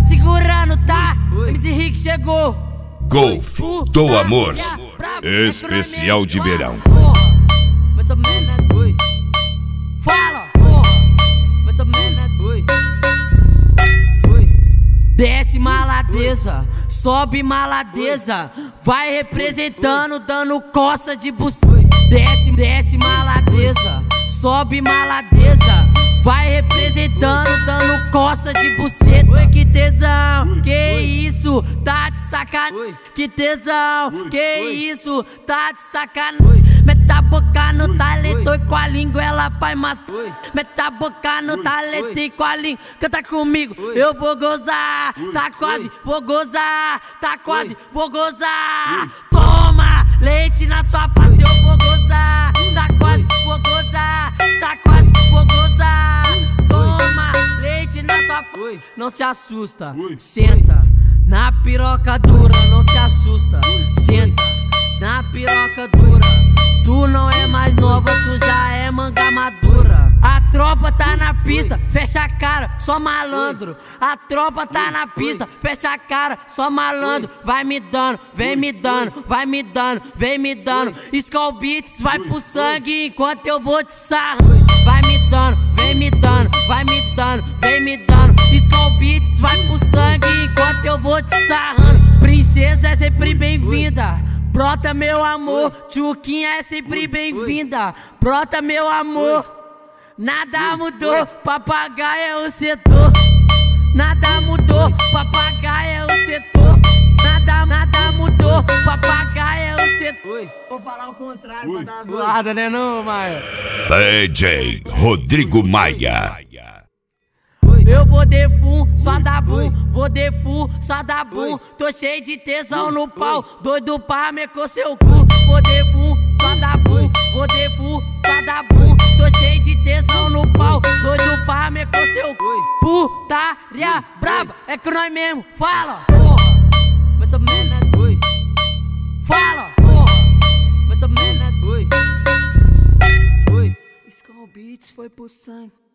segurando, tá? MC Rick chegou. Golf do Amor, especial de verão. Mais ou menos, oi. Fala, mais ou menos, oi. Desce maladeza, sobe maladeza, vai representando, dando coça de buceta. Desce maladeza, sobe maladeza, vai representando, dando coça de buceta. Oi, que tesão, que isso, tá de sacanagem. Que tesão, que isso, tá de sacanagem. Mete a boca no talento e com a língua ela faz massa. Mete a boca no talento e com a língua canta comigo, eu vou gozar. Tá quase, vou gozar. Tá quase, vou gozar. Toma leite na sua face, eu vou gozar. Tá quase, vou gozar. Tá quase, vou gozar. Toma leite na sua face. Não se assusta, senta na piroca dura. Não se assusta, senta na piroca dura. Tu não é mais nova, tu já é manga madura. A tropa tá na pista, fecha a cara, só malandro. A tropa tá na pista, fecha a cara, só malandro. Vai me dando, vem me dando, vai me dando, vem me dando. Skull Beats vai pro sangue enquanto eu vou te sarrando. Vai me dando, vem me dando, vai me dando, vem me dando. Skull Beats vai pro sangue enquanto eu vou te sarrando. Princesa é sempre bem-vinda. Brota meu amor, Tchuquinha é sempre bem-vinda. Brota meu amor, nada mudou, papagaio é o setor. Nada mudou, papagaio é o setor. Nada mudou, papagaio é o setor. Vou falar o contrário pra dar uma zoada, né não, Maia? DJ Rodrigo Maia. Eu vou de full, só dá boom, vou de full, só dá boom. Tô cheio de tesão no pau, doido pra meter seu cu. Vou de full, só dá boom, vou de full, só dá boom. Tô cheio de tesão no pau, doido pra meter seu cu. Putaria braba, é que nós mesmo fala. Mais ou menos, oi. Fala, mais ou menos, oi. Skull Beats foi pro sangue.